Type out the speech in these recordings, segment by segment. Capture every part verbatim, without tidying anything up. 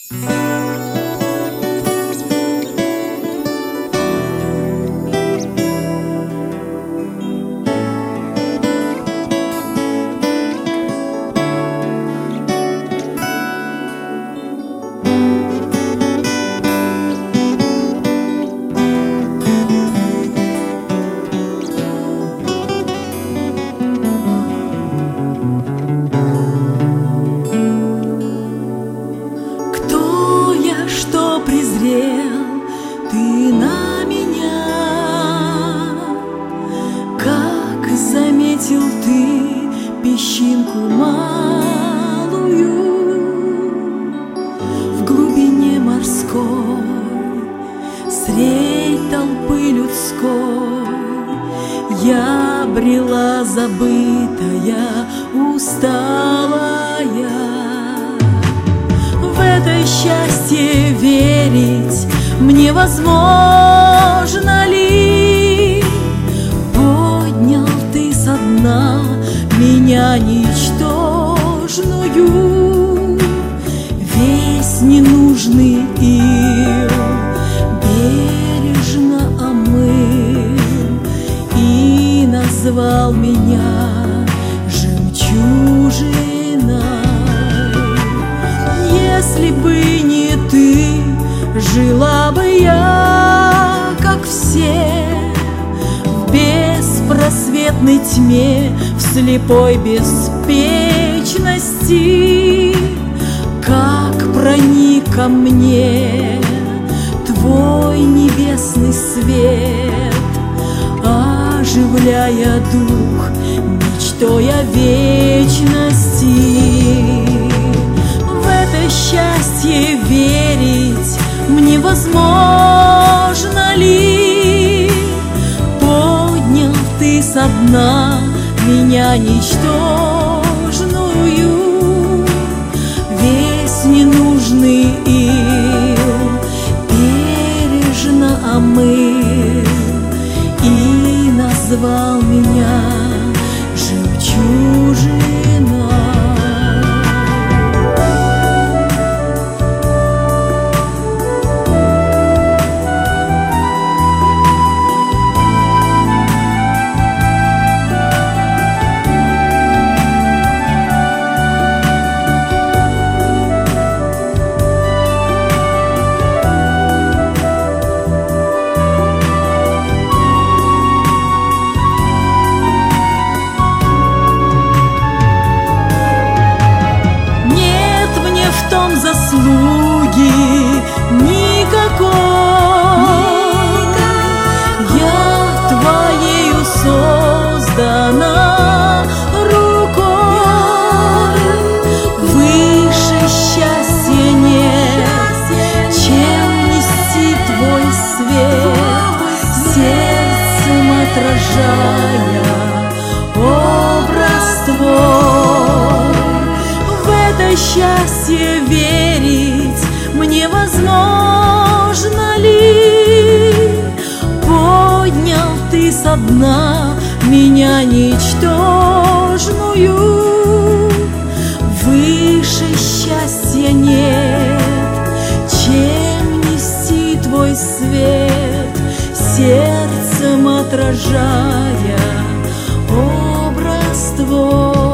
Ты на меня, как заметил ты песчинку малую в глубине морской, средь толпы людской я брела забытая, усталая. В это счастье верить мне возможно ли? Поднял ты со дна меня ничтожную, весь ненужный ил бережно омыл и назвал меня жемчужиной. Если бы не ты, жила бы я, как все, в беспросветной тьме, в слепой беспечности. Как проник ко мне твой небесный свет, оживляя дух мечтой о вечности. В это счастье верить мне возможно ли? Поднял ты со дна меня ничтожную, весь ненужный ил бережно омыл и назвал меня жемчужиной. Заслуги никакой, я твоею создана рукой. Выше счастья нет, чем нести твой свет, сердцем отражая образ твой. В это счастье верить мне возможно ли? Поднял ты со дна меня ничтожную, выше счастья нет, чем нести твой свет, сердцем отражая образ твой.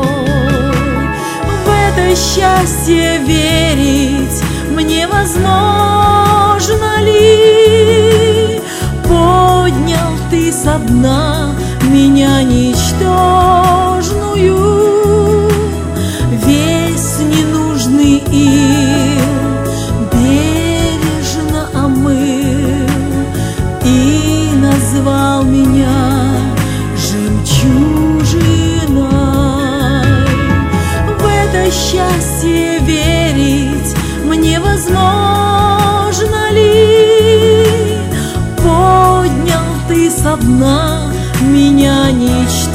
Счастье верить мне возможно ли? Поднял ты со дна меня ничтожную, весь ненужный ил бережно омыл и назвал меня жемчужиной. Счастье верить мне возможно ли? Поднял ты со дна меня ничтожную,